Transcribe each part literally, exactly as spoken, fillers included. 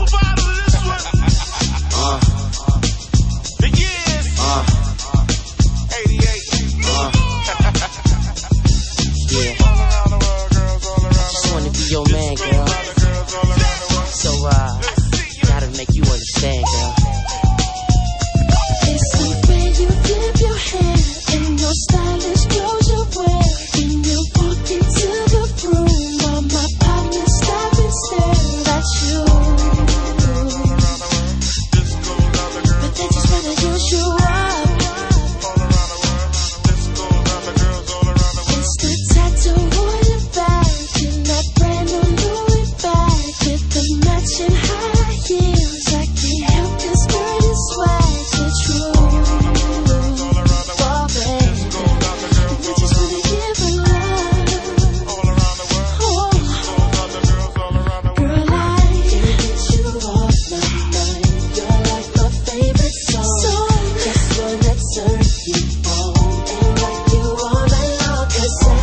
bottle of this one. Uh. The years. Uh. eighty-eight. Uh. Yeah. I just wanna be your man, girl. So, uh, gotta make you understand, girl. It's the way you flip your hair and your stylish clothes you wear. When you walk into the room, all my partners stop and stare at you. But they just wanna use you up. It's the tattoo on your back and that brand new Louis bag with the matching high heels. I can't help this girl is swag so true. Oh baby, I just wanna give her love. Oh, girl, I can't get you off my mind. You're like my favorite song. Just wanna turn you on and rock you all night long. 'Cause I,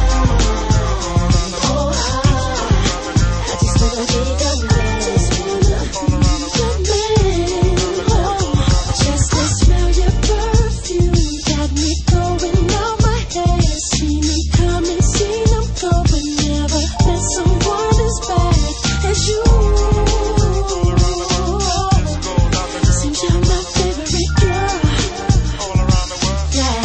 oh I, I just wanna be your man. Just wanna be your man. Oh, just to smell your perfume got me going out my head. See me coming, see them go, but never met someone as bad as you. Seems you're my favorite girl. Yeah,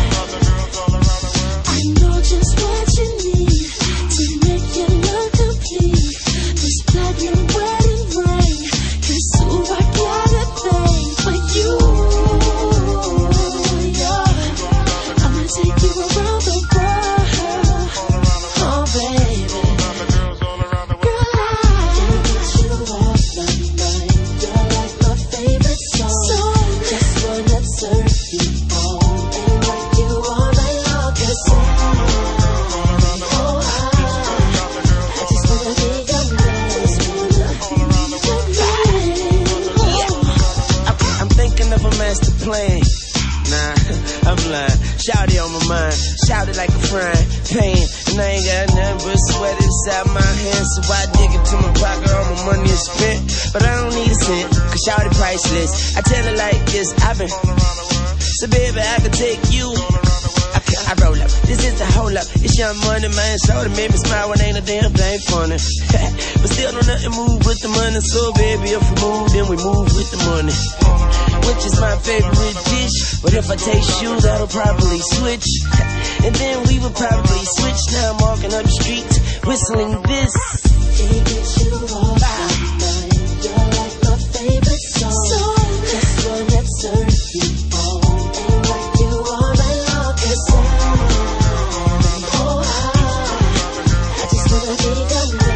I know just what you need to make you look complete. This platinum wedding ring, 'cause ooh, I got a thing for you. Yeah, I'ma take you around the world. Oh baby, girl, I can't get you off my mind. You're like my favorite song. Just wanna turn you on and rock you all night long. 'Cause I, oh I, I just wanna be your man. Just wanna be your man. Oh. I'm thinking of a master plan. Nah, I'm lying. Shout it on my mind. Shout it like a frying pan. And I ain't got nothing but sweat inside my hands. So I dig into my pocket, all my money is spent. But I don't need a cent, 'cause shout it priceless. I tell it like this, I've been. So baby, I can take you. I, I roll up, this is the whole up. It's young money, man, so to make me smile when ain't a damn thing funny. But still don't nothing move with the money. So baby, if we move, then we move with the money. Which is my favorite dish. But if I taste you, that'll probably switch. And then we would probably switch. Now I'm walking up the street, whistling this. Can't get you off my mind. You're like my favorite song. Just wanna turn you on and rock you all night long. 'Cause I, oh I, I just wanna be your man.